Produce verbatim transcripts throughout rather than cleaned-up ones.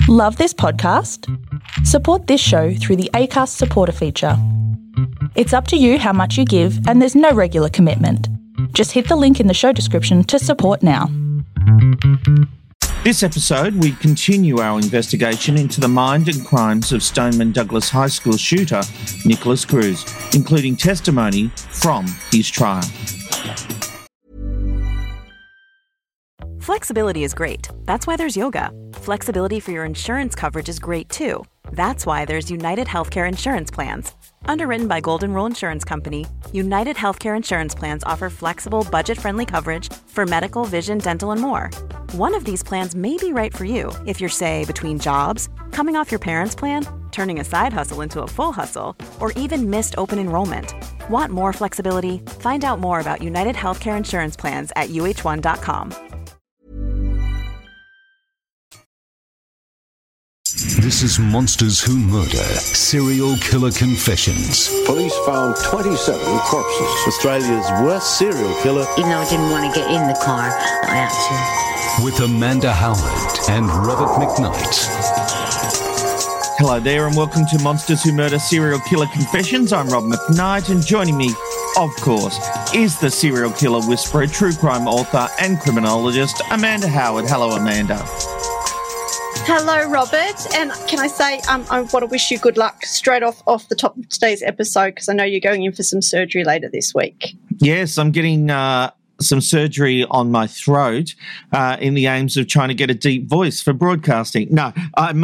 Love this podcast? Support this show through the Acast supporter feature. It's up to you how much you give, and there's no regular commitment. Just hit the link in the show description to support now. This episode, we continue our investigation into the mind and crimes of Stoneman Douglas High School shooter Nikolas Cruz, including testimony from his trial. Flexibility is great. That's why there's yoga. Flexibility for your insurance coverage is great too. That's why there's United Healthcare Insurance Plans. Underwritten by Golden Rule Insurance Company, United Healthcare Insurance Plans offer flexible, budget-friendly coverage for medical, vision, dental, and more. One of these plans may be right for you if you're, say, between jobs, coming off your parents' plan, turning a side hustle into a full hustle, or even missed open enrollment. Want more flexibility? Find out more about United Healthcare Insurance Plans at U H one dot com. This is Monsters Who Murder, Serial Killer Confessions. Police found twenty-seven corpses. Australia's worst serial killer. Even though I didn't want to get in the car, I had to. With Amanda Howard and Robert McKnight. Hello there and welcome to Monsters Who Murder, Serial Killer Confessions. I'm Rob McKnight, and joining me, of course, is the serial killer whisperer, true crime author and criminologist, Amanda Howard. Hello, Amanda. Hello, Robert. And can I say um, I want to wish you good luck straight off, off the top of today's episode, because I know you're going in for some surgery later this week. Yes, I'm getting uh, some surgery on my throat uh, in the aims of trying to get a deep voice for broadcasting. No, I'm,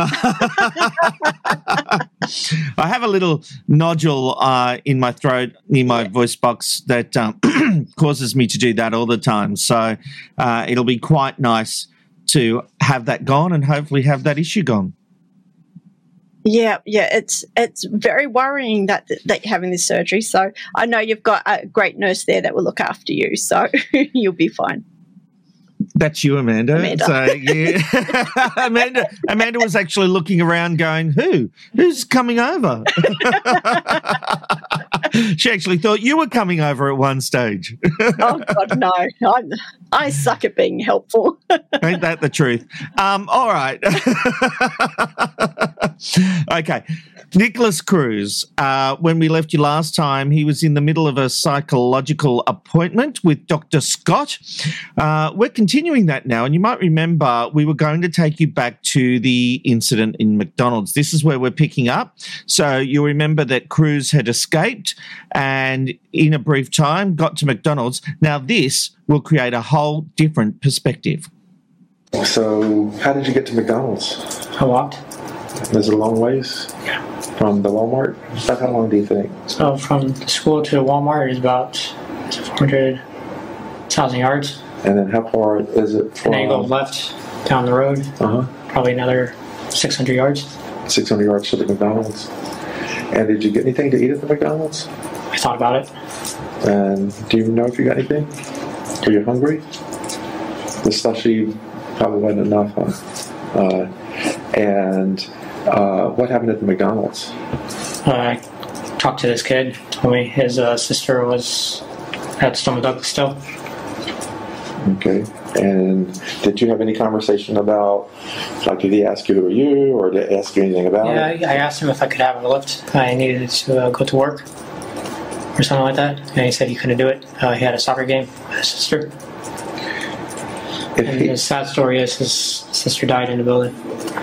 I have a little nodule uh, in my throat near my voice box that um, causes me to do that all the time. So uh, it'll be quite nice to have that gone and hopefully have that issue gone. Yeah, yeah, it's it's very worrying that that you're having this surgery. So I know you've got a great nurse there that will look after you, so you'll be fine. That's you, Amanda. Amanda. So, yeah. Amanda, Amanda was actually looking around going, who? Who's coming over? She actually thought you were coming over at one stage. Oh, God, no. I'm, I suck at being helpful. Ain't that the truth? Um, all right. Okay. Nikolas Cruz, uh, when we left you last time, he was in the middle of a psychological appointment with Doctor Scott. Uh, we're continuing that now, and you might remember we were going to take you back to the incident in McDonald's. This is where we're picking up. So you'll remember that Cruz had escaped and in a brief time got to McDonald's. Now this will create a whole different perspective. So how did you get to McDonald's? I walked. Is it a long ways? Yeah. From the Walmart? About how long do you think? So from the school to Walmart is about four hundred thousand yards. And then how far is it from? And then you go left down the road. Uh-huh. Probably another six hundred yards. six hundred yards to the McDonald's. And did you get anything to eat at the McDonald's? I thought about it. And do you know if you got anything? Are you hungry? The slushie probably wasn't enough, huh? Uh, and uh, what happened at the McDonald's? Uh, I talked to this kid. Told me his uh, sister was at Stoneman Douglas still. Okay. And did you have any conversation about, like, did he ask you who are you, or did he ask you anything about yeah, it? Yeah, I asked him if I could have a lift. I needed to uh, go to work or something like that. And he said he couldn't do it. Uh, he had a soccer game with his sister. If and he, the sad story is his sister died in the building.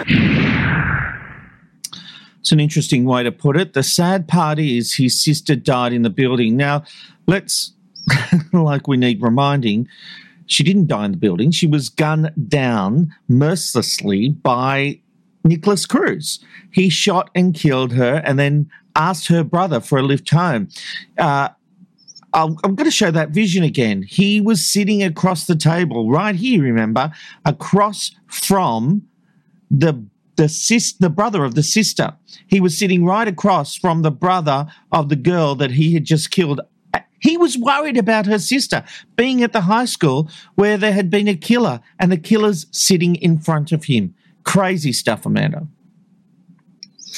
It's an interesting way to put it. The sad part is his sister died in the building. Now, let's, like we need reminding, she didn't die in the building. She was gunned down mercilessly by Nikolas Cruz. He shot and killed her and then asked her brother for a lift home. Uh, I'm going to show that vision again. He was sitting across the table right here, remember, across from the the sis, the brother of the sister. He was sitting right across from the brother of the girl that he had just killed. He was worried about her sister being at the high school where there had been a killer and the killer's sitting in front of him. Crazy stuff, Amanda.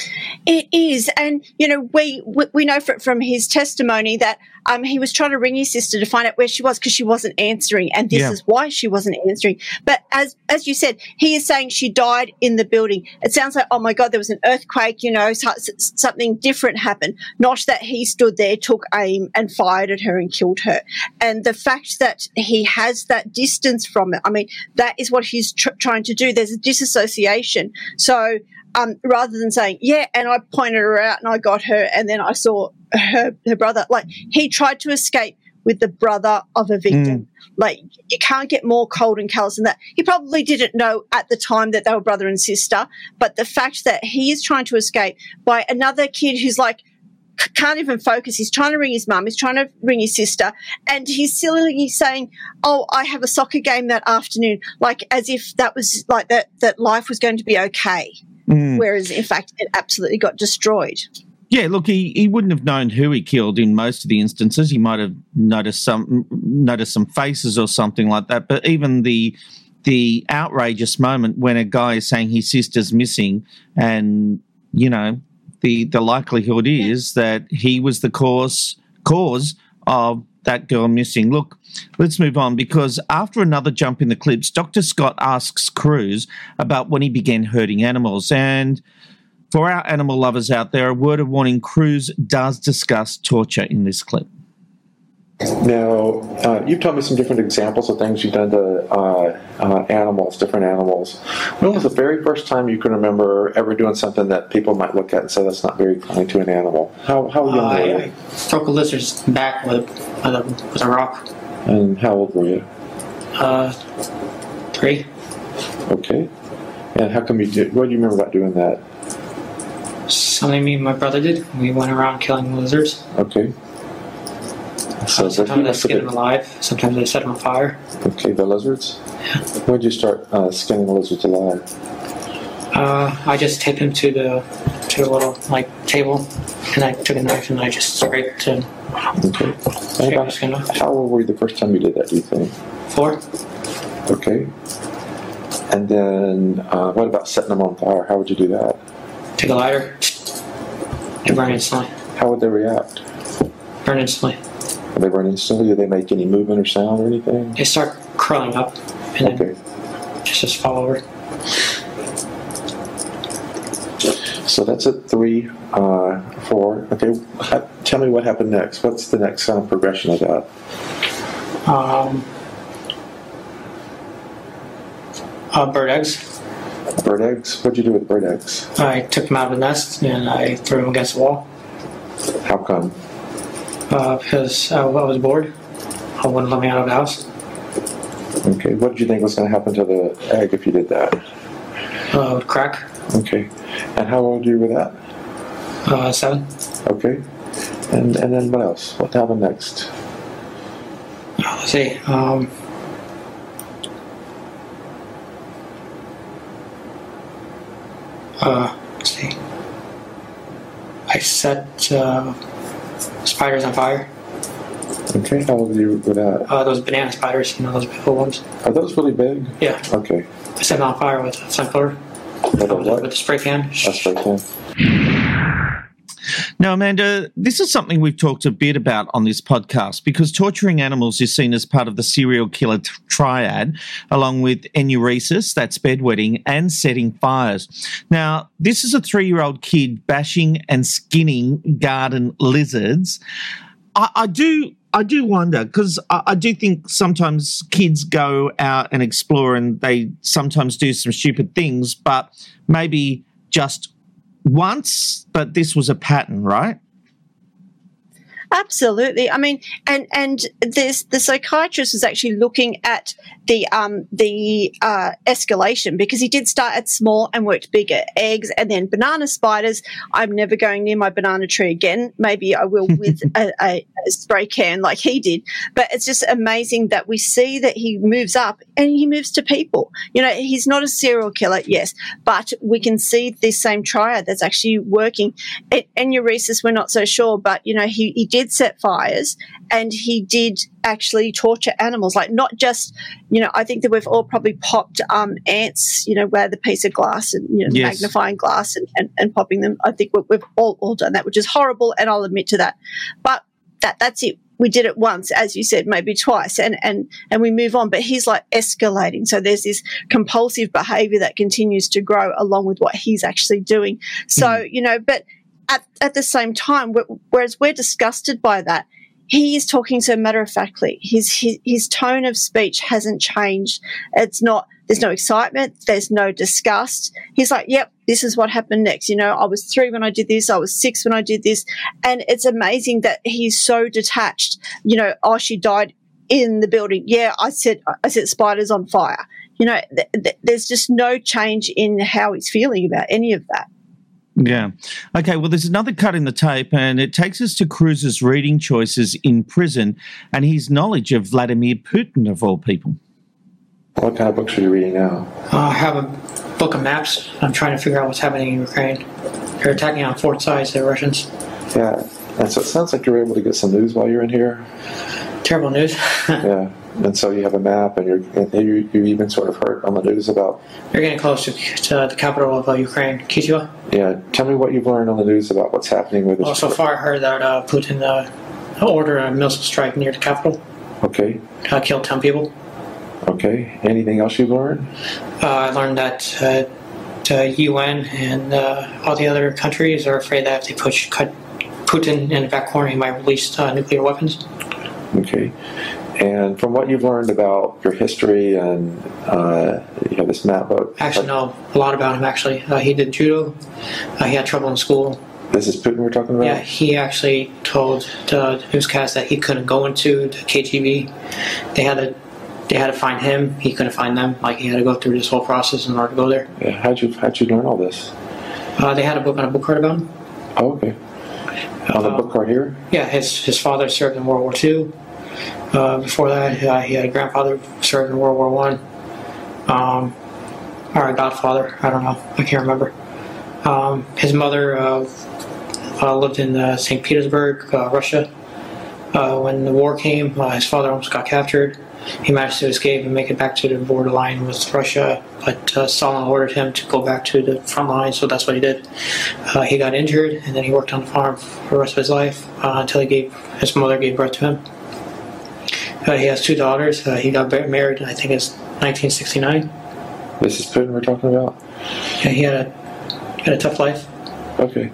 It is, and you know, we we, we know from, from his testimony that um, he was trying to ring his sister to find out where she was because she wasn't answering, and this Yeah. is why she wasn't answering. But as as you said, he is saying she died in the building. It sounds like, oh my God, there was an earthquake. You know, so, something different happened. Not that he stood there, took aim, and fired at her and killed her. And the fact that he has that distance from it, I mean, that is what he's tr- trying to do. There's a disassociation. So. Um, rather than saying, yeah, and I pointed her out and I got her and then I saw her, her brother, like he tried to escape with the brother of a victim. Mm. Like you can't get more cold and callous than that. He probably didn't know at the time that they were brother and sister, but the fact that he is trying to escape by another kid who's like, can't even focus. He's trying to ring his mum. He's trying to ring his sister. And he's silly saying, oh, I have a soccer game that afternoon, like as if that was like that, that life was going to be okay. Mm. Whereas, in fact, it absolutely got destroyed. Yeah, look, he, he wouldn't have known who he killed in most of the instances. He might have noticed some noticed some faces or something like that. But even the the outrageous moment when a guy is saying his sister's missing and, you know, the, the likelihood is yeah. that he was the cause cause of that girl missing. Look, let's move on because after another jump in the clips, Doctor Scott asks Cruz about when he began hurting animals. And for our animal lovers out there, a word of warning, Cruz does discuss torture in this clip. Now, uh, you've told me some different examples of things you've done to uh, uh, animals, different animals. When was the very first time you can remember ever doing something that people might look at and say that's not very kind to an animal? How, how young uh, were you? I, I broke a lizard's back with, with, a, with a rock. And how old were you? Uh, three. Okay. And how come you did? What do you remember about doing that? Something me and my brother did. We went around killing lizards. Okay. So uh, sometimes I skin them alive. Sometimes I set them on fire. Okay, the lizards? Yeah. When did you start uh, skinning the lizards alive? Uh, I just taped them to the to a little like table, and I took a knife and I just scraped and okay. scraped the skin off. How old were you the first time you did that, do you think? Four. Okay. And then uh, what about setting them on fire? How would you do that? Take a lighter and burn instantly. How would they react? Burn instantly. Would they burn instantly? Did they make any movement or sound or anything? They start curling up and okay. then just, just fall over. So that's at three, uh, four. Okay, tell me what happened next. What's the next uh, progression of that? Um, uh, bird eggs. Bird eggs? What'd you do with bird eggs? I took them out of the nest and I threw them against the wall. How come? Uh, because I, I was bored. I wouldn't let me out of the house. Okay, what did you think was going to happen to the egg if you did that? Uh, it would crack. Okay, and how old were you with that? Uh, seven. Okay, and and then what else? What happened next? Uh, let's see. Um, uh, let's see. I set uh, spiders on fire. Okay, how old were you with that? Uh, those banana spiders, you know, those big ones. Are those really big? Yeah. Okay. I set them on fire with a flamethrower. With a what? With a spray can. A spray can. Now, Amanda, this is something we've talked a bit about on this podcast because torturing animals is seen as part of the serial killer t- triad, along with enuresis, that's bedwetting, and setting fires. Now, this is a three-year-old kid bashing and skinning garden lizards. I, I do... I do wonder because I, I do think sometimes kids go out and explore and they sometimes do some stupid things, but maybe just once, but this was a pattern, right? Absolutely. I mean, and and this the psychiatrist was actually looking at the um the uh, escalation because he did start at small and worked bigger. Eggs and then banana spiders. I'm never going near my banana tree again. Maybe I will with a, a, a spray can like he did. But it's just amazing that we see that he moves up and he moves to people. You know, he's not a serial killer, yes, but we can see this same triad that's actually working. Enuresis, we're not so sure, but you know, he he did. did set fires and he did actually torture animals, like not just, you know, I think that we've all probably popped um, ants, you know, where the piece of glass and, you know, Yes. magnifying glass and, and, and popping them. I think we- we've all, all done that, which is horrible, and I'll admit to that. But that that's it. We did it once, as you said, maybe twice, and, and, and we move on. But he's like escalating. So there's this compulsive behavior that continues to grow along with what he's actually doing. So, mm. you know, but at, at the same time, whereas we're disgusted by that, he is talking so matter-of-factly. His, his his tone of speech hasn't changed. It's not, there's no excitement. There's no disgust. He's like, yep, this is what happened next. You know, I was three when I did this. I was six when I did this. And it's amazing that he's so detached. You know, oh, she died in the building. Yeah, I said, I said spiders on fire. You know, th- th- there's just no change in how he's feeling about any of that. Yeah. Okay, well, there's another cut in the tape, and it takes us to Cruz's reading choices in prison and his knowledge of Vladimir Putin, of all people. What kind of books are you reading now? Uh, I have a book of maps. I'm trying to figure out what's happening in Ukraine. They're attacking on four sides, the Russians. Yeah, and so it sounds like you're able to get some news while you're in here. Terrible news. Yeah, and so you have a map, and you're and you, you even sort of heard on the news about... They're getting close to, to the capital of uh, Ukraine, Kyiv. Yeah, tell me what you've learned on the news about what's happening with this. Well, so far I heard that uh, Putin uh, ordered a missile strike near the capital. Okay. Uh, killed ten people. Okay. Anything else you've learned? Uh, I learned that uh, the U N and uh, all the other countries are afraid that if they push cut Putin in the back corner, he might release uh, nuclear weapons. Okay. And from what you've learned about your history and uh, you have this map book. Actually, know a lot about him, actually. Uh, he did judo. Uh, he had trouble in school. This is Putin we're talking about? Yeah, he actually told the newscast that he couldn't go into the K G B. They had to they had to find him. He couldn't find them. Like, he had to go through this whole process in order to go there. Yeah, how'd you, how'd you learn all this? Uh, they had a book on a book card about him. Oh, okay. On the uh, book card here? Yeah, his, his father served in World War Two. Uh, before that, uh, he had a grandfather who served in World War One, um, or a godfather. I don't know. I can't remember. Um, his mother uh, uh, lived in uh, Saint Petersburg, uh, Russia. Uh, when the war came, uh, his father almost got captured. He managed to escape and make it back to the borderline with Russia, but uh, Stalin ordered him to go back to the front line, so that's what he did. Uh, he got injured, and then he worked on the farm for the rest of his life uh, until he gave his mother gave birth to him. Uh, he has two daughters. Uh, he got married, I think it's nineteen sixty-nine. This is Putin we're talking about? Yeah, he had a, he had a tough life. Okay.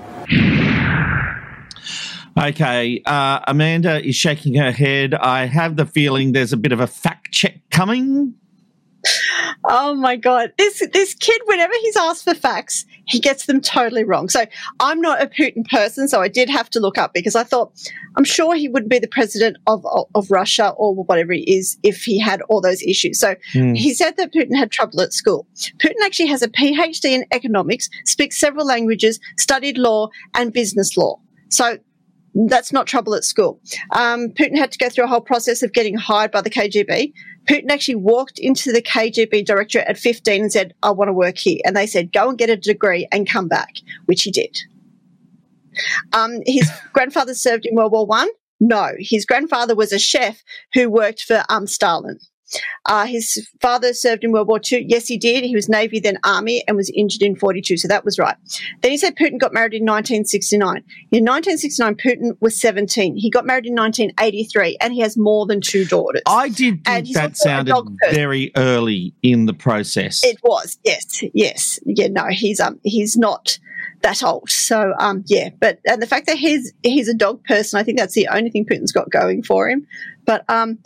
Okay, uh, Amanda is shaking her head. I have the feeling there's a bit of a fact check coming. Oh my God. This this kid, whenever he's asked for facts, he gets them totally wrong. So I'm not a Putin person, so I did have to look up because I thought, I'm sure he wouldn't be the president of, of, of Russia or whatever he is if he had all those issues. So mm. he said that Putin had trouble at school. Putin actually has a P H D in economics, speaks several languages, studied law and business law. So that's not trouble at school. Um, Putin had to go through a whole process of getting hired by the K G B. Putin actually walked into the K G B directorate at fifteen and said, I want to work here. And they said, go and get a degree and come back, which he did. Um, his grandfather served in World War One. No, his grandfather was a chef who worked for um, Stalin. Uh, his father served in World War Two. Yes, he did. He was Navy, then Army, and was injured in forty-two, so that was right. Then he said Putin got married in nineteen sixty-nine. In nineteen sixty-nine, Putin was seventeen. He got married in nineteen eighty-three, and he has more than two daughters. I did think that sounded very early in the process. It was, yes, yes. Yeah, no, he's um, he's not that old. So, um, yeah, but and the fact that he's he's a dog person, I think that's the only thing Putin's got going for him. But um,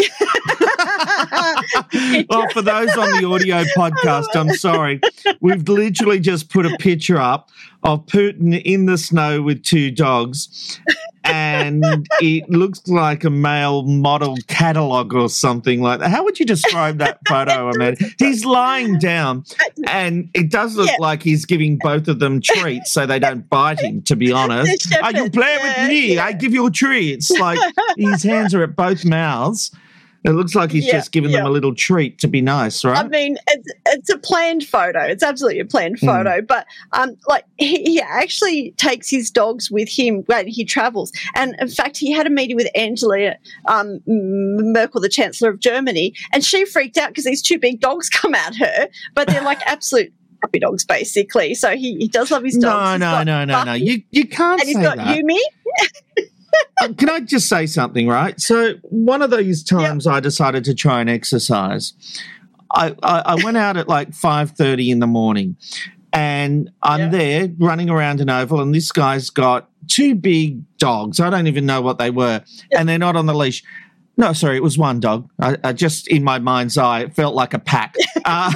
well, for those on the audio podcast, I'm sorry, we've literally just put a picture up of Putin in the snow with two dogs, and it looks like a male model catalogue or something like that. How would you describe that photo, Amanda? He's lying down, and it does look yeah. like he's giving both of them treats so they don't bite him, to be honest. Oh, you play yeah, with me, yeah. I give you a treat. It's like his hands are at both mouths. It looks like he's Yeah, just given them yeah. a little treat to be nice, right? I mean, it's, it's a planned photo. It's absolutely a planned Hmm. photo. But um, like he, he actually takes his dogs with him when he travels. And in fact, he had a meeting with Angela um, Merkel, the Chancellor of Germany, and she freaked out because these two big dogs come at her, but they're like absolute puppy dogs, basically. So he, he does love his dogs. no, He's no, got no, no, no. Buffy, You you can't and he's say got that. Yumi. Uh, Can I just say something, right? So one of those times I decided to try and exercise. I, I, I went out at like five thirty in the morning, and I'm Yeah. there running around an oval, and this guy's got two big dogs. I don't even know what they were, and they're not on the leash. No, sorry, it was one dog. I, I just, in my mind's eye, it felt like a pack. Uh,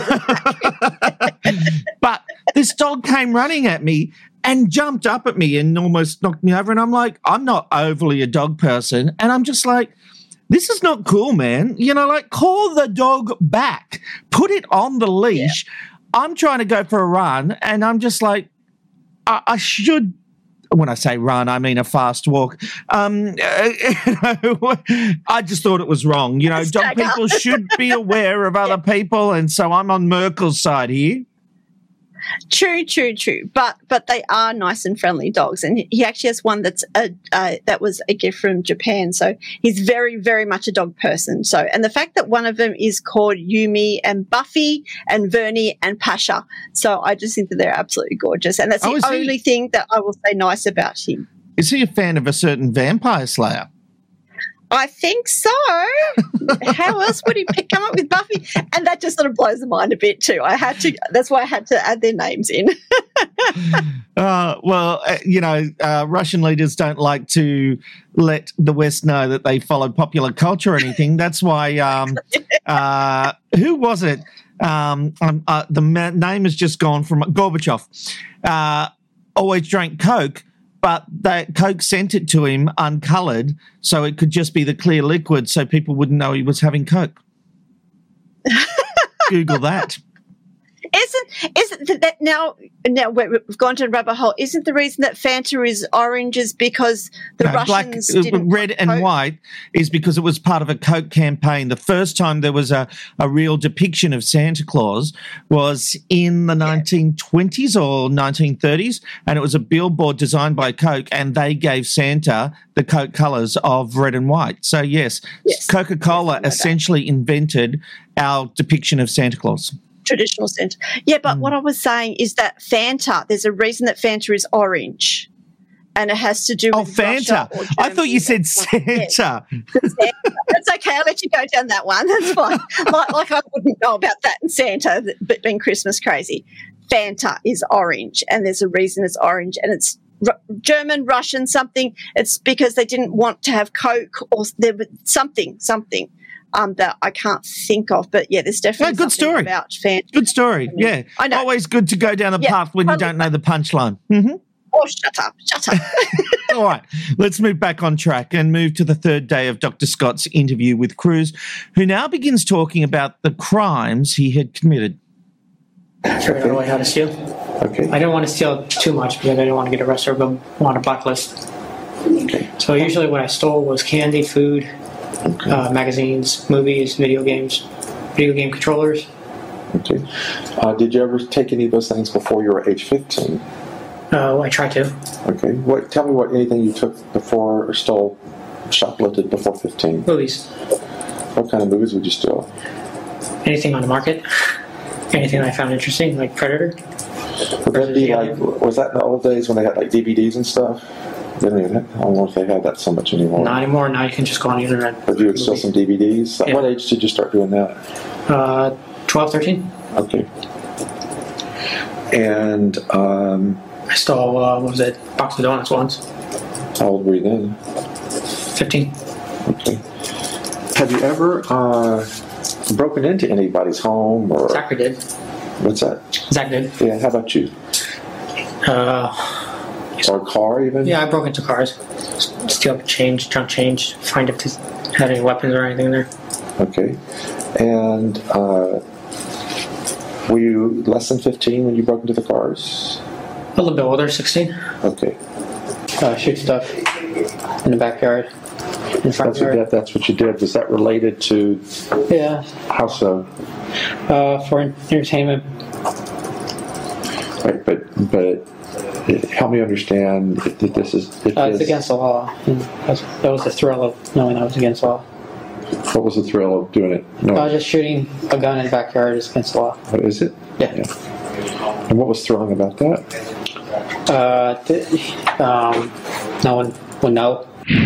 but this dog came running at me and jumped up at me and almost knocked me over. And I'm like, I'm not overly a dog person. And I'm just like, this is not cool, man. You know, like, call the dog back. Put it on the leash. I'm trying to go for a run, and I'm just like, I, I should... When I say run, I mean a fast walk. Um, you know, I just thought it was wrong. You know, dog people should be aware of other people, and so I'm on Merkel's side here. True, true, true. But but they are nice and friendly dogs, and he actually has one that's a uh, that was a gift from Japan. So he's very, very much a dog person. So and the fact that one of them is called Yumi and Buffy and Vernie and Pasha. So I just think that they're absolutely gorgeous, and that's Oh, the is he- only thing that I will say nice about him. Is he a fan of a certain vampire slayer? I think so. How else would he pick, come up with Buffy? And that just sort of blows the mind a bit too. I had to. That's why I had to add their names in. Uh, well, uh, you know, uh, Russian leaders don't like to let the West know that they follow popular culture or anything. That's why, um, uh, who was it? Um, um, uh, the ma- name has just gone from Gorbachev. Uh, always drank Coke, but that Coke sent it to him uncoloured, so it could just be the clear liquid, so people wouldn't know he was having Coke. Google that. Isn't isn't that now? Now we've gone to a rabbit hole. Isn't the reason that Fanta is orange is because the No, Russians black, uh, didn't red want and Coke? white is because it was part of a Coke campaign. The first time there was a, a real depiction of Santa Claus was in the nineteen twenties or nineteen thirties, and it was a billboard designed by Coke, and they gave Santa the Coke colours of red and white. So, yes, Yes. Coca-Cola Yes, essentially invented our depiction of Santa Claus. Traditional Santa. Yeah, Mm. but what I was saying is that Fanta. There's a reason that Fanta is orange, and it has to do Oh, with Russia Fanta. or I thought you Germany. said Yes. Santa. That's okay. I'll let you go down that one. That's fine. like, like I wouldn't know about that in Santa, th- but being Christmas crazy. Fanta is orange, and there's a reason it's orange, and it's Ru- German, Russian, something. It's because they didn't want to have Coke or there was something, something um, that I can't think of. But yeah, there's definitely Yeah, good something story. about Fanta. Good story. Yeah. I know. Always good to go down the Yeah, path when you totally. don't know the punchline. Mm-hmm. Oh, shut up, shut up. All right, let's move back on track and move to the third day of Doctor Scott's interview with Cruz, who now begins talking about the crimes he had committed. Figured out a way how to steal. Okay. I didn't want to steal too much because I didn't want to get arrested or go on a blacklist. Okay. So usually what I stole was candy, food, Okay. uh, magazines, movies, video games, video game controllers. Okay. Uh, did you ever take any of those things before you were age fifteen? Uh, I tried to. Okay. What? Tell me what anything you took before or stole, shoplifted before fifteen. Movies. What kind of movies would you steal? Anything on the market. Anything I found interesting, like Predator. Would that be like? Was that in the old days when they had like D V Ds and stuff? They don't even have, I don't know if they have that so much anymore. Not anymore. Now you can just go on the internet. But you would steal some D V Ds. At Yeah. what age did you start doing that? Uh, twelve, thirteen. Okay. And um, I stole, uh, what was it, box of donuts once. how old were you then? fifteen. Okay. Have you ever uh, broken into anybody's home or Zachary did. what's that? Zach did. Yeah. How about you? Uh, Or a car even? yeah, I broke into cars. S- Steal up change, junk change, find if it had any weapons or anything in there. Okay. And uh, were you less than fifteen when you broke into the cars? A little bit older, sixteen. Okay. Uh, shoot stuff in the backyard. in front That's of what, her. that, that's what you did. Was that related to? Yeah. How so? Uh, for entertainment. Right, but but help me understand that this is. It Uh, it's is- against the law. And that's, that was the thrill of knowing I was against the law. What was the thrill of doing it? No. Uh, just shooting a gun in the backyard is against the law. What is it? Yeah. yeah. And what was thrilling about that? Uh, th- um, no one would know.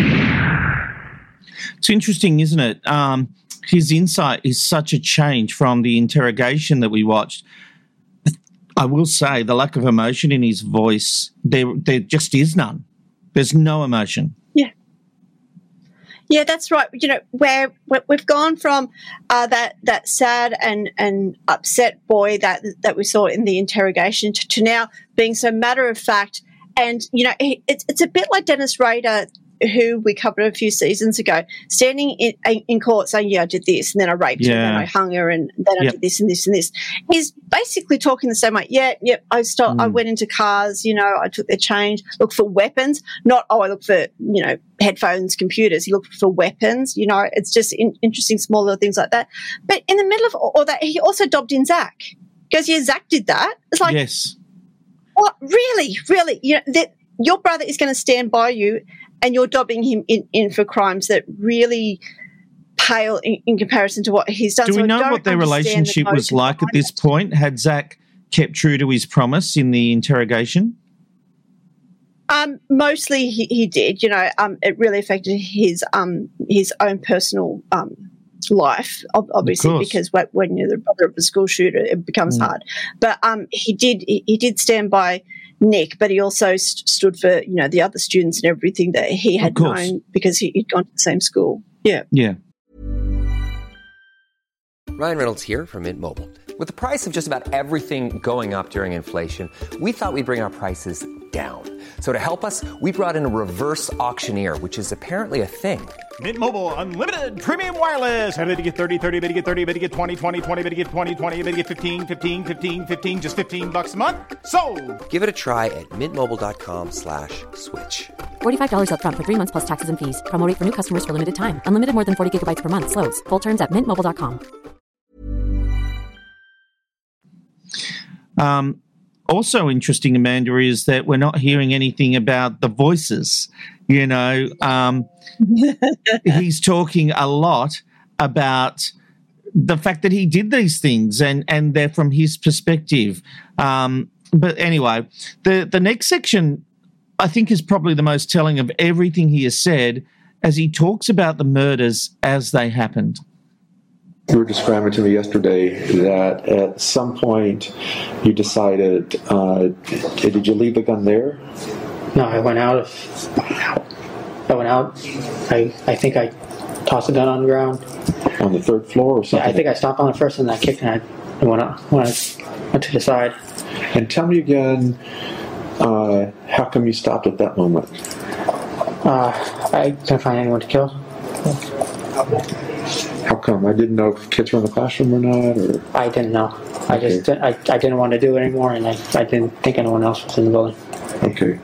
It's interesting, isn't it? Um, his insight is such a change from the interrogation that we watched. I will say the lack of emotion in his voice, there, there just is none. There's no emotion. Yeah. Yeah, that's right. You know, where we've gone from uh, that that sad and, and upset boy that that we saw in the interrogation to, to now being so matter of fact. And, you know, it's it's a bit like Dennis Rader, who we covered a few seasons ago, standing in, in court saying, yeah, I did this, and then I raped her, and then Yeah. I hung her, and then I Yep. did this and this and this. He's basically talking the same way. Yeah, yeah, I stole, I Mm. went into cars, you know, I took their change, looked for weapons, not, oh, I looked for, you know, headphones, computers. He looked for weapons, you know, it's just in, interesting small little things like that. But in the middle of all that, he also dobbed in Zach. He goes, yeah, Zach did that. It's like, Yes. what, really, really, you know, that your brother is going to stand by you, and you're dobbing him in, in for crimes that really pale in, in comparison to what he's done. Do So we I know don't what their understand the relationship was motive like at behind this it. point? Had Zach kept true to his promise in the interrogation? Um, mostly he, he did. You know, um, it really affected his um his own personal um life, ob- obviously, course. because when, when you're the brother of a school shooter, it becomes Mm. hard. But um, he did he, he did stand by Nick, but he also st- stood for, you know, the other students and everything that he had course. known because he, he'd gone to the same school. Yeah. Yeah. Ryan Reynolds here from Mint Mobile. With the price of just about everything going up during inflation, we thought we'd bring our prices down. So to help us, we brought in a reverse auctioneer, which is apparently a thing. Mint Mobile Unlimited Premium Wireless. How to get thirty, thirty, how to get thirty, how to get twenty, twenty, twenty, how to get twenty, twenty, how to get fifteen, fifteen, fifteen, fifteen, just fifteen bucks a month? Sold! Give it a try at mintmobile.com slash switch. forty-five dollars up front for three months plus taxes and fees. Promo rate for new customers for limited time. Unlimited more than forty gigabytes per month. Slows full terms at mint mobile dot com. Um, also interesting, Amanda, is that we're not hearing anything about the voices. You know, um, he's talking a lot about the fact that he did these things, and, and they're from his perspective. Um, but anyway, the, the next section I think is probably the most telling of everything he has said, as he talks about the murders as they happened. You were describing to me yesterday that at some point you decided, uh, did you leave the gun there? No, I went out of. I went out. I I think I tossed the gun on the ground. On the third floor or something? Yeah, I think I stopped on it first, and then I kicked and I went out. When I went to the side. And tell me again, uh, how come you stopped at that moment? Uh, I couldn't find anyone to kill. How come? I didn't know if kids were in the classroom or not, or I didn't know. I Okay. just I, I didn't want to do it anymore, and I, I didn't think anyone else was in the building. okay.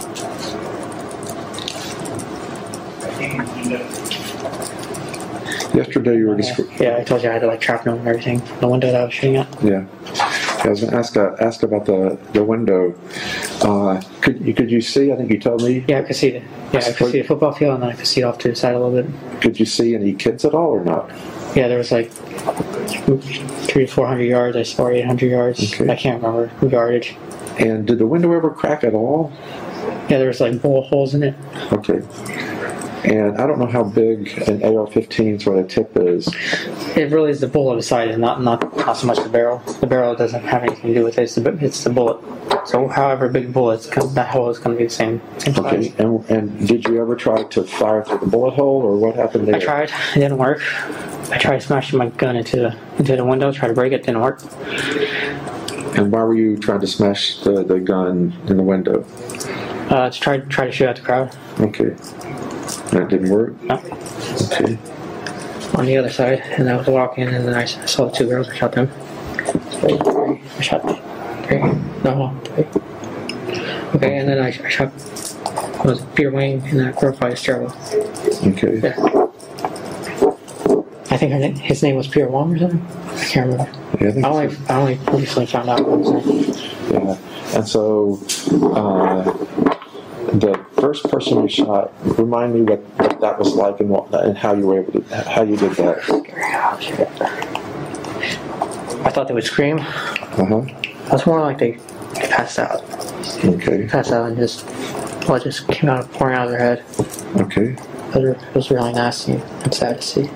Yesterday you were describing. Yeah, I told you I had to like shrapnel and everything from the window that I was shooting at. Yeah. I was going to ask uh, ask about the the window. Uh, could you could you see? I think you told me. Yeah, I could see the yeah I could see the football field, and then I could see off to the side a little bit. Could you see any kids at all or not? Yeah, there was like three to four hundred yards. I saw eight hundred yards. Okay. I can't remember the yardage. And did the window ever crack at all? Yeah, there was like bullet holes in it. Okay. And I don't know how big an A R fifteen sort of tip is. It really is the bullet beside it, not not not so much the barrel. The barrel doesn't have anything to do with it. It's the, it's the bullet. So however big the bullet, it's gonna, that hole is going to be the same same size. Okay. And, and did you ever try to fire through the bullet hole, or what happened there? I tried. It didn't work. I tried smashing my gun into the into the window, tried to break it, didn't work. And why were you trying to smash the, the gun in the window? Uh, to try try to shoot at the crowd. Okay. That didn't work? No. Okay. On the other side, and I was walking, and then I saw the two girls. I shot them. Three. I shot three. No, three. Okay, and then I, I shot was Peter Wayne in that glorified stairwell. Okay. Yeah. I think her na- his name was Peter Wong or something. I can't remember. Yeah, I, think I only I only recently found out what his name. Yeah, and so uh, the first person you shot. Remind me what that was like and what and how you were able to how you did that. I thought they would scream. Uh huh. I was more like they passed out. Okay. Passed out and just blood just came out pouring out of their head. Okay. It was, it was really nasty and sad to see.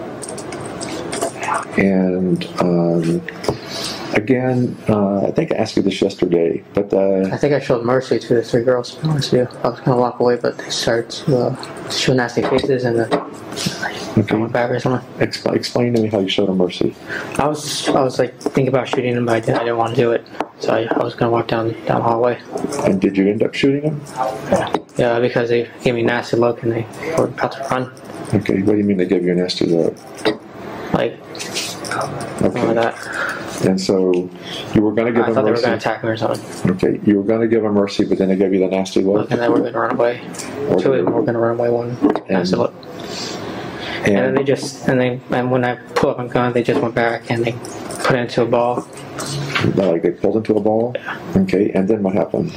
And um, again, uh, I think I asked you this yesterday, but uh, I think I showed mercy to the three girls. To be honest with you, I was gonna walk away, but they started to uh, show nasty faces, and then okay. I went back or something. Expl- explain to me how you showed them mercy. I was, I was like thinking about shooting them, but I didn't, I didn't want to do it, so I, I was gonna walk down down the hallway. And did you end up shooting them? Yeah, yeah, because they gave me a nasty look, and they were about to run. Okay, what do you mean they gave you a nasty look? Like. Okay. Like that. And so you were going to give I them thought mercy. they were going to attack me or something. Okay, you were going to give them mercy, but then they gave you the nasty look. And they were going to run away. Or Two of them were going to run away. One nasty look. And, and then they just and they and when I pulled up a gun, they just went back and they put it into a ball. Like they pulled into a ball. Yeah. Okay, and then what happened?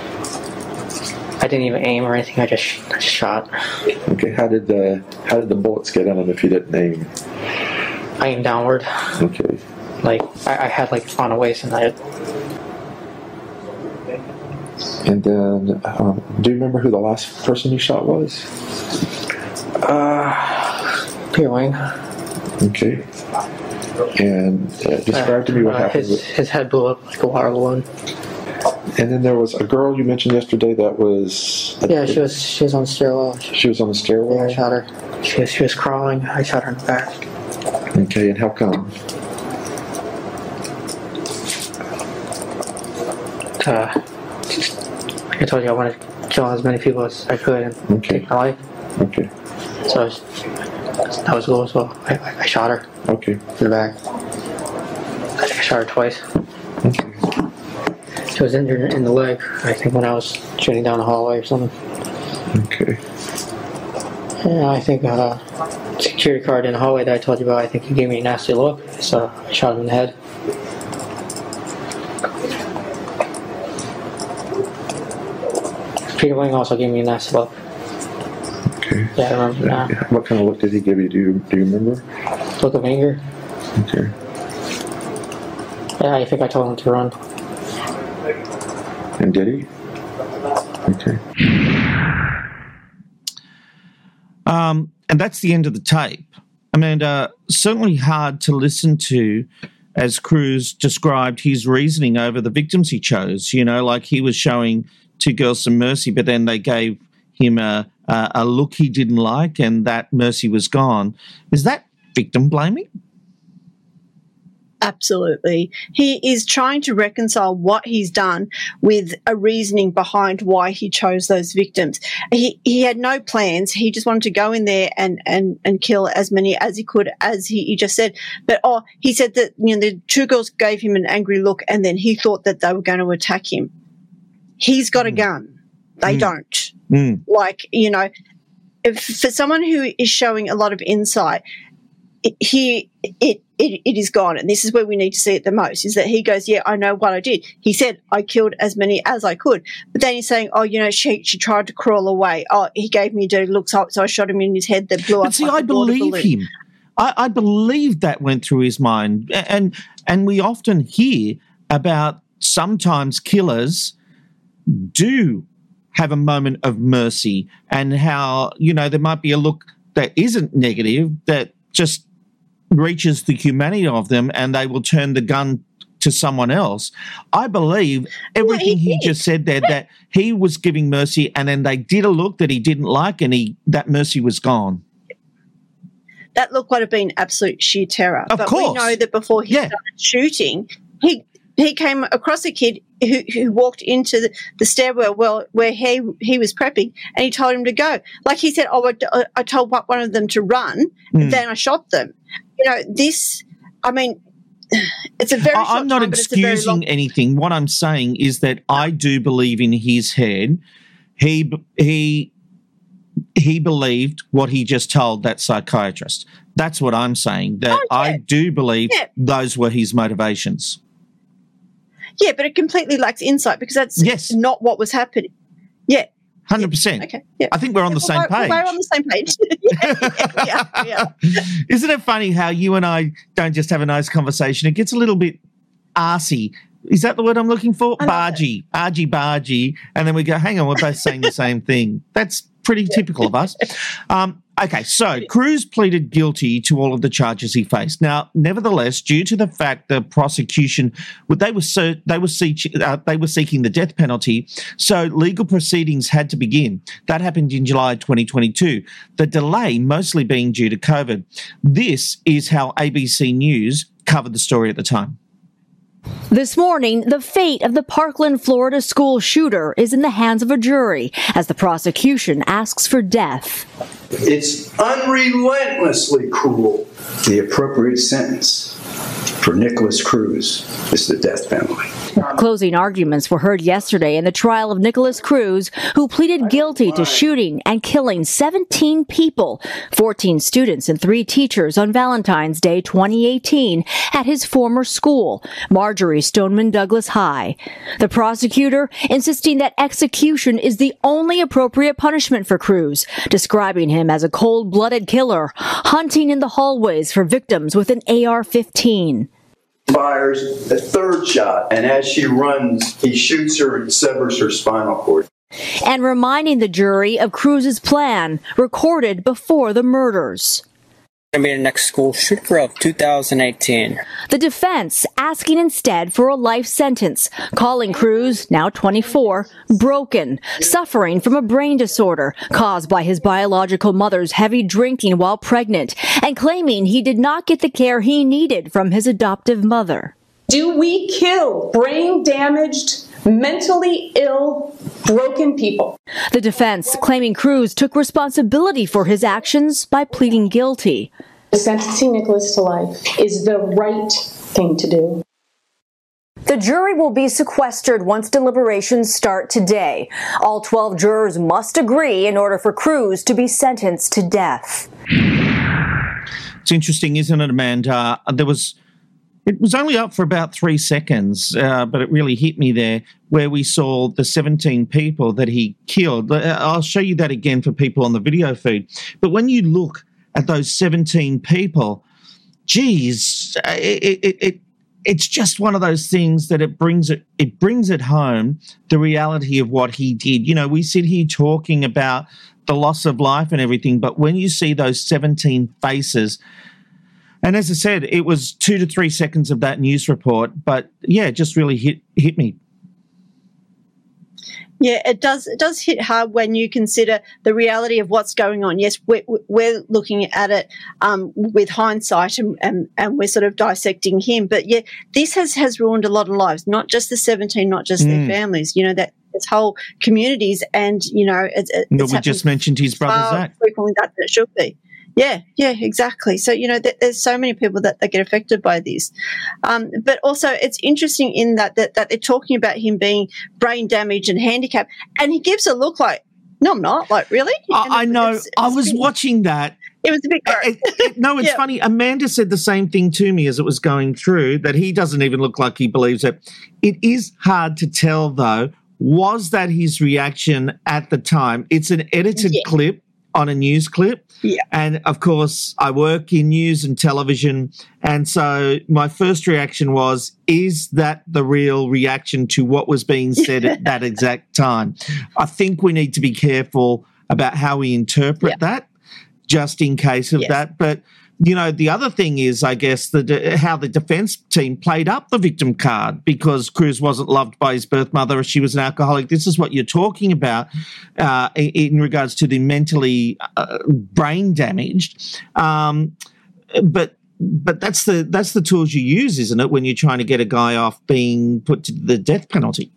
I didn't even aim or anything. I just I just shot. Okay, how did the how did the bullets get in them if you didn't aim? I aimed downward. Okay. Like I, I had like on a waist and I. And then, um, do you remember who the last person you shot was? Uh, Peter Wayne. Okay. And uh, describe uh, to me what uh, happened. His, with... his head blew up like a water balloon. And then there was a girl you mentioned yesterday that was. A, yeah, she was. She was on the stairwell. She was on the stairwell. Yeah, I shot her. She was. She was crawling. I shot her in the back. Okay, and how come? Uh, like I told you, I wanted to kill as many people as I could and okay. take my life. Okay. So I was, that was the goal. So I, I shot her. Okay. In the back. I think I shot her twice. Okay. She was injured in the leg. I think when I was shooting down the hallway or something. Okay. Yeah, I think uh, security guard in the hallway that I told you about. I think he gave me a nasty look. So I shot him in the head. Peter Wing also gave me a nasty look. Okay. Yeah, I remember now. Yeah. What kind of look did he give you? Do you, do you remember? Look of anger. Okay. Yeah, I think I told him to run. And did he? Okay. Um, and that's the end of the tape. Amanda, certainly hard to listen to as Cruz described his reasoning over the victims he chose. You know, like he was showing two girls some mercy, but then they gave him a, a, a look he didn't like and that mercy was gone. Is that victim blaming? Absolutely. He is trying to reconcile what he's done with a reasoning behind why he chose those victims. He he had no plans. He just wanted to go in there and, and, and kill as many as he could, as he, he just said. But oh, he said that, you know, the two girls gave him an angry look and then he thought that they were going to attack him. He's got mm. a gun. They mm. don't. Mm. Like, you know, if, for someone who is showing a lot of insight, it, he it It, it is gone, and this is where we need to see it the most, is that he goes, yeah, I know what I did. He said, I killed as many as I could. But then he's saying, oh, you know, she she tried to crawl away. Oh, he gave me a dirty look, so, so I shot him in his head that blew but up see, like I a water believe balloon. him. I, I believe that went through his mind. And, and we often hear about sometimes killers do have a moment of mercy and how, you know, there might be a look that isn't negative, that just reaches the humanity of them and they will turn the gun to someone else. I believe everything well, he, he just said there, that he was giving mercy and then they did a look that he didn't like and he that mercy was gone. That look would have been absolute sheer terror. Of but course. we know that before he yeah. started shooting, he he came across a kid who, who walked into the, the stairwell well, where he he was prepping, and he told him to go. Like he said, oh, I, I told one of them to run, mm. and then I shot them. You know, this, I mean, it's a very short I'm not time, excusing but it's a very long- anything. What I'm saying is that I do believe in his head he he he believed what he just told that psychiatrist. That's what I'm saying. That oh, yeah. I do believe yeah. those were his motivations. Yeah, but it completely lacks insight because that's yes. not what was happening. Yeah. one hundred percent. Okay. Yeah. I think we're on the well, same page. We're on the same page. yeah, yeah, yeah, yeah. Isn't it funny how you and I don't just have a nice conversation? It gets a little bit arsey. Is that the word I'm looking for? Bargy, argy bargy. And then we go, hang on, we're both saying the same thing. That's pretty typical of us. Um, okay, so Cruz pleaded guilty to all of the charges he faced. Now, nevertheless, due to the fact the prosecution, they were so they were seeking uh, they were seeking the death penalty, so legal proceedings had to begin. That happened in July twenty twenty-two. The delay mostly being due to COVID. This is how A B C News covered the story at the time. This morning, the fate of the Parkland, Florida school shooter is in the hands of a jury as the prosecution asks for death. It's unrelentlessly cruel. The appropriate sentence for Nikolas Cruz is the death penalty. Closing arguments were heard yesterday in the trial of Nikolas Cruz, who pleaded guilty to shooting and killing seventeen people, fourteen students and three teachers on Valentine's Day twenty eighteen at his former school, Marjory Stoneman Douglas High. The prosecutor insisting that execution is the only appropriate punishment for Cruz, describing him as a cold-blooded killer, hunting in the hallways for victims with an A R fifteen. Fires a third shot, and as she runs, he shoots her and severs her spinal cord. And reminding the jury of Cruz's plan, recorded before the murders. Going to be the next school shooter of two thousand eighteen. The defense asking instead for a life sentence, calling Cruz, now twenty-four, broken, suffering from a brain disorder caused by his biological mother's heavy drinking while pregnant, and claiming he did not get the care he needed from his adoptive mother. Do we kill brain-damaged, mentally ill, broken people? The defense claiming Cruz took responsibility for his actions by pleading guilty. Sentencing Nikolas to life is the right thing to do. The jury will be sequestered once deliberations start today. All twelve jurors must agree in order for Cruz to be sentenced to death. It's interesting, isn't it, Amanda? There was... It was only up for about three seconds, uh, but it really hit me there where we saw the seventeen people that he killed. I'll show you that again for people on the video feed. But when you look at those seventeen people, geez, it, it, it, it's just one of those things that it brings it, it brings it home, the reality of what he did. You know, we sit here talking about the loss of life and everything, but when you see those seventeen faces, and as I said, it was two to three seconds of that news report, but yeah, it just really hit hit me. Yeah, it does. It does hit hard when you consider the reality of what's going on. Yes, we're, we're looking at it um, with hindsight, and, and and we're sort of dissecting him. But yeah, this has has ruined a lot of lives. Not just the seventeen, not just mm. their families. You know, that it's whole communities, and you know, it's, it's no, we just mentioned his brother Zach. Frequently that it should be. Yeah, yeah, exactly. So, you know, th- there's so many people that, that get affected by this. Um, but also it's interesting in that, that that they're talking about him being brain damaged and handicapped, and he gives a look like, no, I'm not. Like, really? I, I know. It's, it's I was been, watching that. It was a bit gross. It, it, no, it's yeah. funny. Amanda said the same thing to me as it was going through, that he doesn't even look like he believes it. It is hard to tell, though. Was that his reaction at the time? It's an edited yeah. clip on a news clip. Yeah. And, of course, I work in news and television, and so my first reaction was, is that the real reaction to what was being said at that exact time? I think we need to be careful about how we interpret yeah. that, just in case of yes. that. But, you know, the other thing is, I guess, the, how the defence team played up the victim card, because Cruz wasn't loved by his birth mother. She was an alcoholic. This is what you're talking about uh, in, in regards to the mentally uh, brain damaged. Um, but but that's the that's the tools you use, isn't it, when you're trying to get a guy off being put to the death penalty?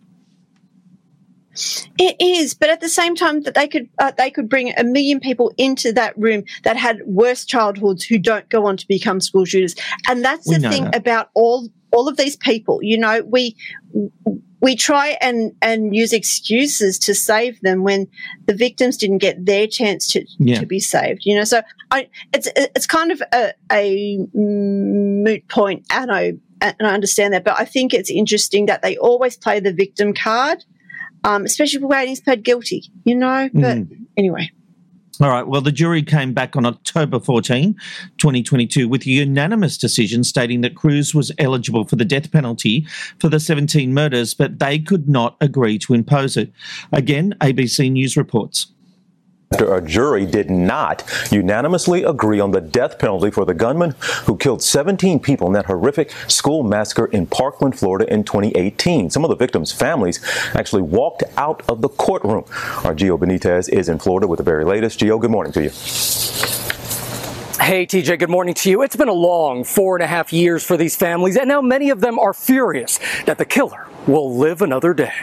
It is, but at the same time that they could uh, they could bring a million people into that room that had worse childhoods who don't go on to become school shooters, and that's We the know thing that. about all all of these people, you know, we we try and, and use excuses to save them when the victims didn't get their chance to, yeah. to be saved, you know. So I, it's it's kind of a, a moot point, and I, and I understand that, but I think it's interesting that they always play the victim card, um, especially when he's pled guilty, you know. But mm. anyway. All right. Well, the jury came back on October fourteenth, twenty twenty-two, with a unanimous decision stating that Cruz was eligible for the death penalty for the seventeen murders, but they could not agree to impose it. Again, A B C News reports. After a jury did not unanimously agree on the death penalty for the gunman who killed seventeen people in that horrific school massacre in Parkland, Florida in twenty eighteen. Some of the victims' families actually walked out of the courtroom. Our Gio Benitez is in Florida with the very latest. Gio, good morning to you. Hey, T J, good morning to you. It's been a long four and a half years for these families, and now many of them are furious that the killer will live another day.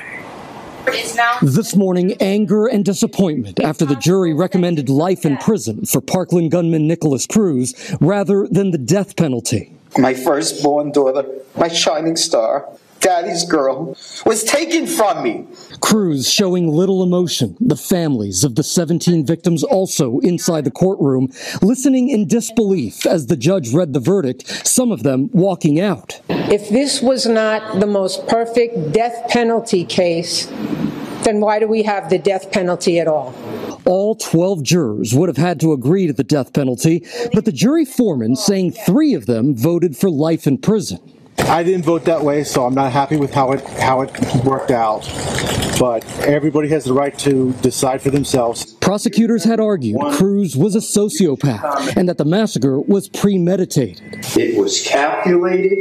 This morning, anger and disappointment after the jury recommended life in prison for Parkland gunman Nikolas Cruz rather than the death penalty. My firstborn daughter, my shining star, daddy's girl, was taken from me. Cruz showing little emotion. The families of the seventeen victims also inside the courtroom, listening in disbelief as the judge read the verdict, some of them walking out. If this was not the most perfect death penalty case, then why do we have the death penalty at all? All twelve jurors would have had to agree to the death penalty, but the jury foreman saying three of them voted for life in prison. I didn't vote that way, so I'm not happy with how it how it worked out. But everybody has the right to decide for themselves. Prosecutors had argued Cruz was a sociopath and that the massacre was premeditated. It was calculated.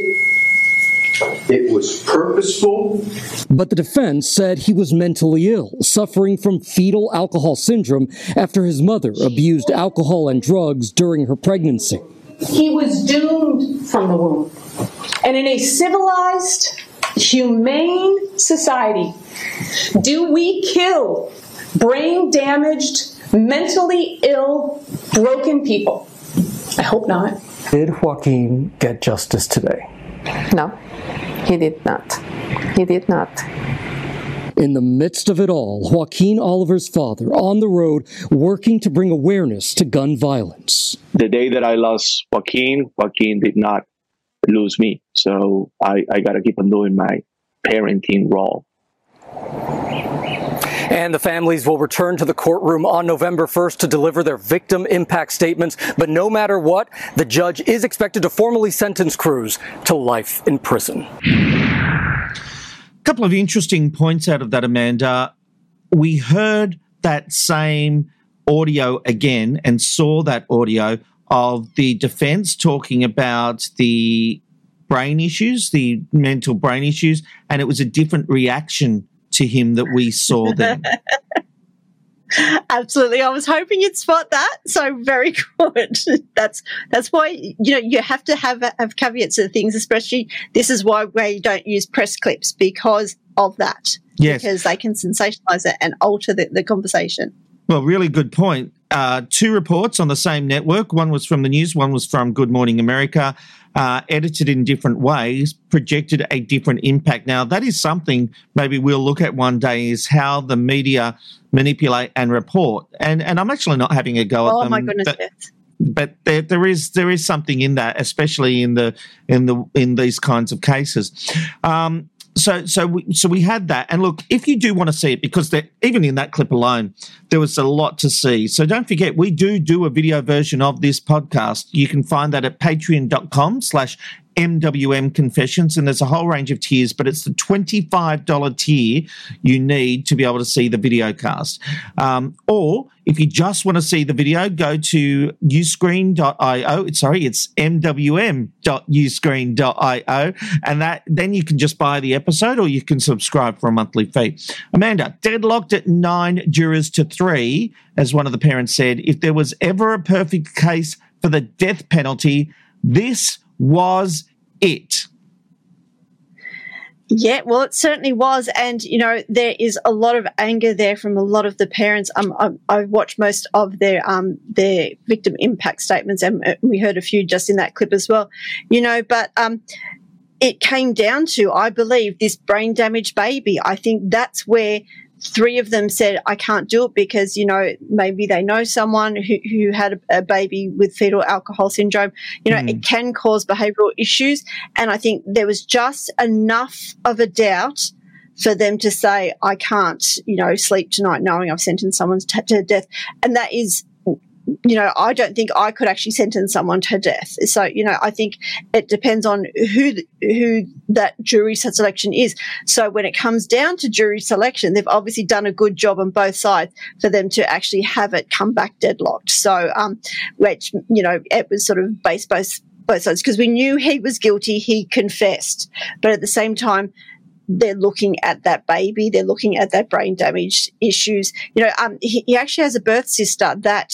It was purposeful. But the defense said he was mentally ill, suffering from fetal alcohol syndrome after his mother abused alcohol and drugs during her pregnancy. He was doomed from the womb. And in a civilized, humane society, do we kill brain-damaged, mentally ill, broken people? I hope not. Did Joaquin get justice today? No, he did not. He did not. In the midst of it all, Joaquin Oliver's father on the road working to bring awareness to gun violence. The day that I lost Joaquin, Joaquin did not lose me. So I, I got to keep on doing my parenting role. And the families will return to the courtroom on November first to deliver their victim impact statements. But no matter what, the judge is expected to formally sentence Cruz to life in prison. A couple of interesting points out of that, Amanda. We heard that same audio again and saw that audio of the defense talking about the brain issues, the mental brain issues, and it was a different reaction to him that we saw then. Absolutely. I was hoping you'd spot that. So very good. That's that's why, you know, you have to have have caveats to things, especially this is why we don't use press clips because of that. Yes. Because they can sensationalize it and alter the, the conversation. Well, really good point. Uh, two reports on the same network. One was from the news, one was from Good Morning America, uh, edited in different ways, projected a different impact. Now, that is something maybe we'll look at one day is how the media manipulate and report. And and I'm actually not having a go at oh, them. Oh, my goodness, but, yes. But there, there is there is something in that, especially in the in the in these kinds of cases. Um, So, so we, so we had that, and look, if you do want to see it, because even in that clip alone, there was a lot to see. So don't forget, we do do a video version of this podcast. You can find that at patreon.com slash MWM Confessions, and there's a whole range of tiers, but it's the twenty-five dollars tier you need to be able to see the video cast. Um, or if you just want to see the video, go to uscreen dot io. Sorry, it's m w m dot uscreen dot io, and that then you can just buy the episode, or you can subscribe for a monthly fee. Amanda, deadlocked at nine jurors to three, as one of the parents said. If there was ever a perfect case for the death penalty, this was it. Yeah, well, it certainly was. And, you know, there is a lot of anger there from a lot of the parents. Um, I, I've watched most of their um, their victim impact statements, and we heard a few just in that clip as well, you know, but um, it came down to, I believe, this brain damaged baby. I think that's where three of them said, I can't do it because, you know, maybe they know someone who, who had a, a baby with fetal alcohol syndrome. You know, mm. it can cause behavioural issues. And I think there was just enough of a doubt for them to say, I can't, you know, sleep tonight knowing I've sentenced someone to, to death. And that is, you know, I don't think I could actually sentence someone to death. So, you know, I think it depends on who who that jury selection is. So when it comes down to jury selection, they've obviously done a good job on both sides for them to actually have it come back deadlocked. So, um, which, you know, it was sort of based both, both sides because we knew he was guilty, he confessed. But at the same time, they're looking at that baby, they're looking at that brain damage issues. You know, um, he, he actually has a birth sister that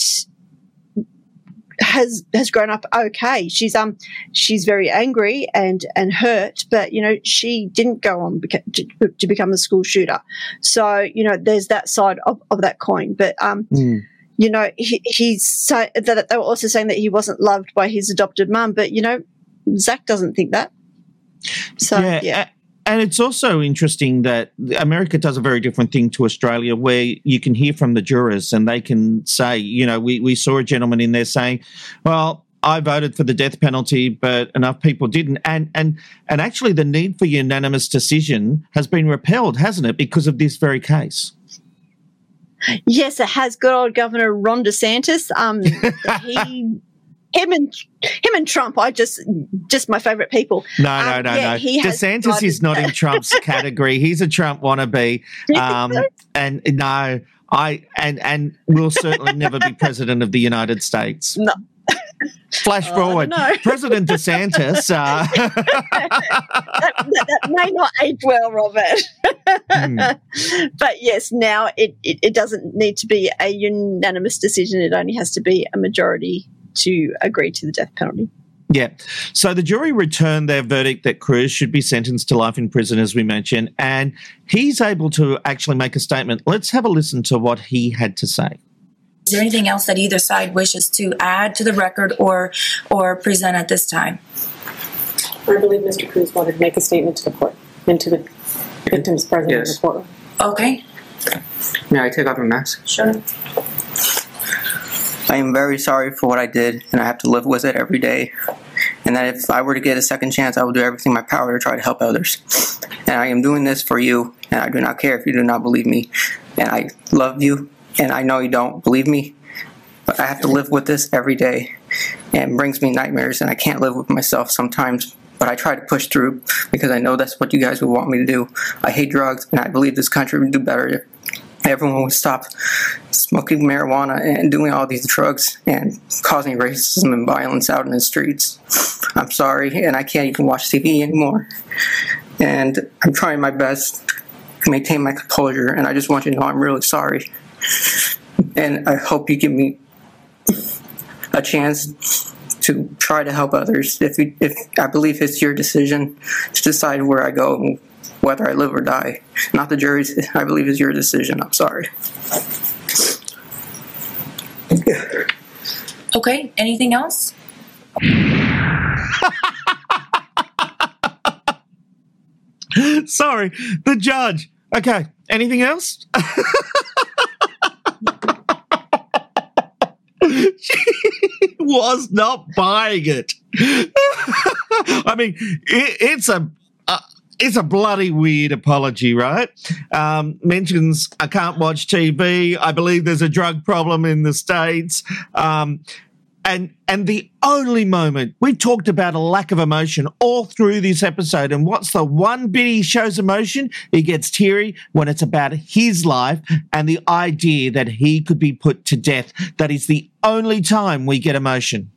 has has grown up okay. She's um she's very angry and and hurt, but you know she didn't go on beca- to, to become a school shooter. So you know there's that side of, of that coin. But um mm. you know he, he's so that they were also saying that he wasn't loved by his adopted mum. But you know Zach doesn't think that. So yeah. yeah. And it's also interesting that America does a very different thing to Australia where you can hear from the jurors and they can say, you know, we, we saw a gentleman in there saying, well, I voted for the death penalty, but enough people didn't. And and and actually the need for unanimous decision has been repelled, hasn't it, because of this very case? Yes, it has. Good old Governor Ron DeSantis. Um, he... Him and him and Trump, I just just my favourite people. No, no, um, no, yeah, no. He DeSantis is not in Trump's category. He's a Trump wannabe, um, and no, I and and will certainly never be president of the United States. No. Flash oh, forward, President DeSantis. Uh, that, that, that may not age well, Robert. mm. But yes, now it, it, it doesn't need to be a unanimous decision. It only has to be a majority to agree to the death penalty. Yeah. So the jury returned their verdict that Cruz should be sentenced to life in prison, as we mentioned, and he's able to actually make a statement. Let's have a listen to what he had to say. Is there anything else that either side wishes to add to the record or or present at this time? I believe Mister Cruz wanted to make a statement to the court and to the victims present yes. in the courtroom. Okay. May I take off my mask? Sure. I am very sorry for what I did, and I have to live with it every day. And that if I were to get a second chance, I will do everything in my power to try to help others. And I am doing this for you, and I do not care if you do not believe me. And I love you, and I know you don't believe me, but I have to live with this every day. And it brings me nightmares, and I can't live with myself sometimes. But I try to push through because I know that's what you guys would want me to do. I hate drugs, and I believe this country would do better if everyone would stop smoking marijuana and doing all these drugs and causing racism and violence out in the streets. I'm sorry, and I can't even watch T V anymore. And I'm trying my best to maintain my composure, and I just want you to know I'm really sorry. And I hope you give me a chance to try to help others. If you, if I believe it's your decision to decide where I go and whether I live or die. Not the jury's. I believe it's your decision. I'm sorry. Okay. Anything else? Sorry, the judge. Okay. Anything else? She was not buying it. I mean, it, it's a. Uh, It's a bloody weird apology, right? Um, mentions, I can't watch T V. I believe there's a drug problem in the States. Um, and and the only moment, we talked about a lack of emotion all through this episode. And what's the one bit he shows emotion? He gets teary when it's about his life and the idea that he could be put to death. That is the only time we get emotion.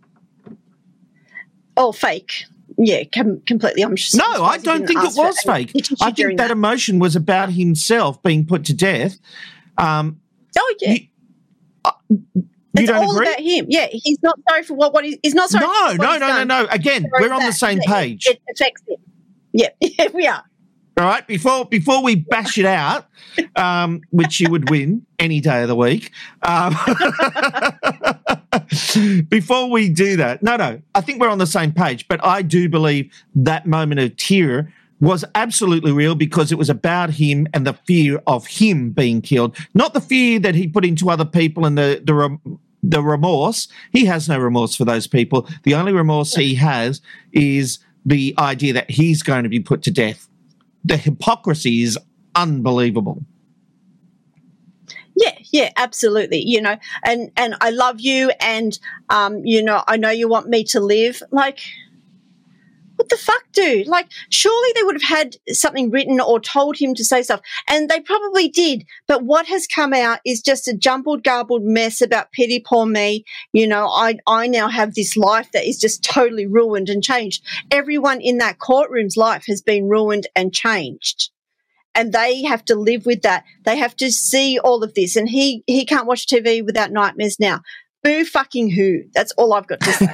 Oh, fake. Yeah, com- completely. I'm just no, I don't think it was fake. I think that, that emotion was about himself being put to death. Um, oh yeah, you, uh, you it's don't all agree? about him. Yeah, he's not sorry for what what he, he's not sorry. No, for what no, he's no, done. no, no. Again, we're on that. the same page. It, it affects him. Yeah, yeah, we are. All right, before before we bash it out, um, which you would win any day of the week. Um, Before we do that, no, no, I think we're on the same page, but I do believe that moment of tear was absolutely real because it was about him and the fear of him being killed, not the fear that he put into other people and the the, rem- the remorse. He has no remorse for those people. The only remorse he has is the idea that he's going to be put to death. The hypocrisy is unbelievable. Yeah, yeah, absolutely. You know, and, and I love you and, um, you know, I know you want me to live. Like, what the fuck, dude? Like, surely they would have had something written or told him to say stuff. And they probably did. But what has come out is just a jumbled, garbled mess about pity poor me. You know, I, I now have this life that is just totally ruined and changed. Everyone in that courtroom's life has been ruined and changed. And they have to live with that. They have to see all of this. And he, he can't watch T V without nightmares now. Boo fucking who? That's all I've got to say.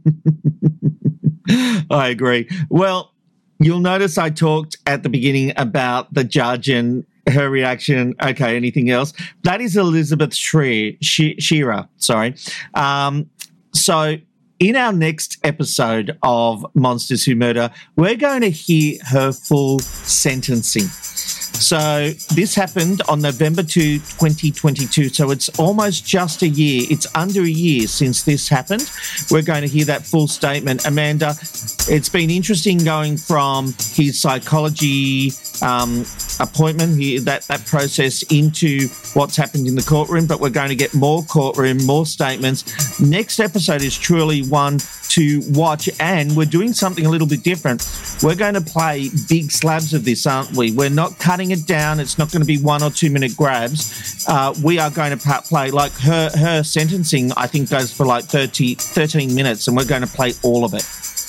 I agree. Well, you'll notice I talked at the beginning about the judge and her reaction. Okay, anything else? That is Elizabeth Shearer. Shearer, sorry. Um, so in our next episode of Monsters Who Murder, we're going to hear her full sentencing. So this happened on November second, twenty twenty-two. So it's almost just a year. It's under a year since this happened. We're going to hear that full statement. Amanda, it's been interesting going from his psychology um, appointment, he, that, that process into what's happened in the courtroom, but we're going to get more courtroom, more statements. Next episode is truly one to watch, and we're doing something a little bit different. We're going to play big slabs of this, aren't we? We're not cutting it down. It's not going to be one or two minute grabs. Uh, we are going to play, like her, her sentencing, I think, goes for like thirty, thirteen minutes, and we're going to play all of it.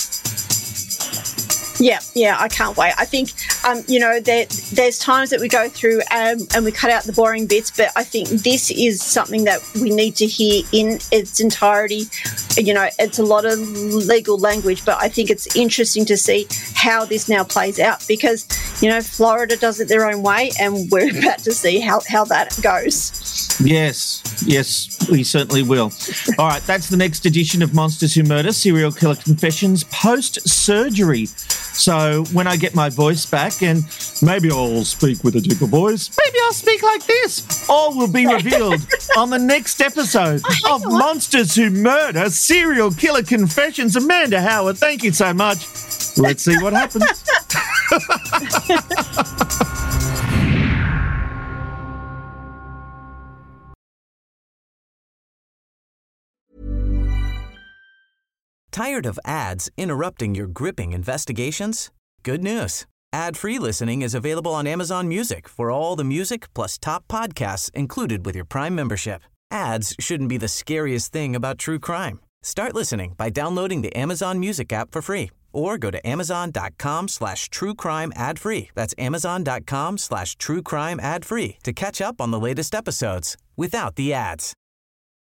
Yeah, yeah, I can't wait. I think, um, you know, there, there's times that we go through um, and we cut out the boring bits, but I think this is something that we need to hear in its entirety. You know, it's a lot of legal language, but I think it's interesting to see how this now plays out because, you know, Florida does it their own way, and we're about to see how, how that goes. Yes, yes, we certainly will. All right, that's the next edition of Monsters Who Murder, Serial Killer Confessions, post-surgery. So when I get my voice back, and maybe I'll speak with a deeper voice, maybe I'll speak like this, all will be revealed on the next episode of Monsters Who Murder, Serial Killer Confessions. Amanda Howard, thank you so much. Let's see what happens. Tired of ads interrupting your gripping investigations? Good news. Ad-free listening is available on Amazon Music for all the music plus top podcasts included with your Prime membership. Ads shouldn't be the scariest thing about true crime. Start listening by downloading the Amazon Music app for free or go to amazon.com slash true crime ad free. That's amazon.com slash true crime ad free to catch up on the latest episodes without the ads.